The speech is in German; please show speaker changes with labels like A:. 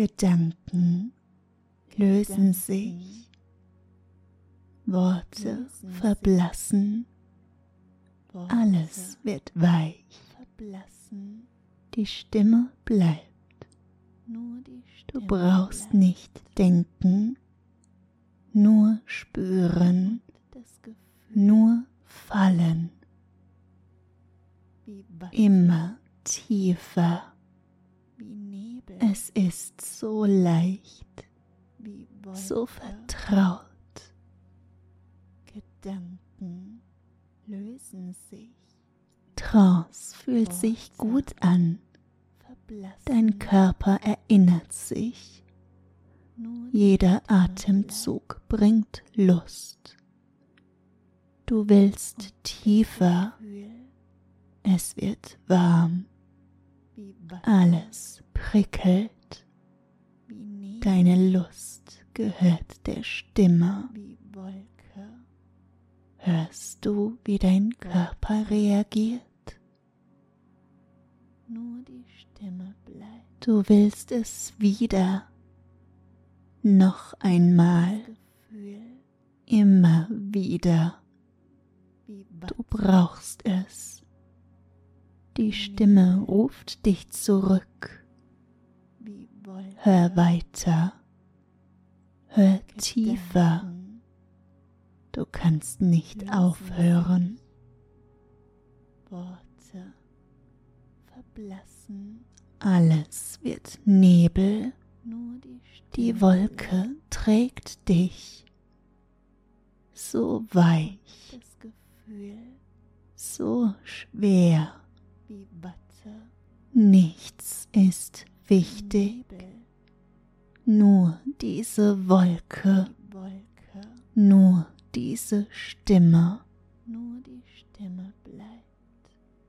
A: Gedanken lösen sich, Worte verblassen, alles wird weich, die Stimme bleibt. Du brauchst nicht denken, nur spüren, nur fallen, immer tiefer. Es ist so leicht, so vertraut. Gedanken lösen sich. Trance fühlt sich gut an. Dein Körper erinnert sich. Jeder Atemzug bringt Lust. Du willst tiefer. Es wird warm. Alles prickelt. Deine Lust gehört der Stimme. Hörst du, wie dein Körper reagiert? Nur die Stimme bleibt. Du willst es wieder. Noch einmal. Immer wieder. Du brauchst es. Die Stimme ruft dich zurück. Hör weiter. Hör tiefer. Du kannst nicht aufhören. Worte verblassen. Alles wird Nebel. Die Wolke trägt dich. So weich. So schwer. Nichts ist wichtig. Nur diese Wolke. Nur diese Stimme.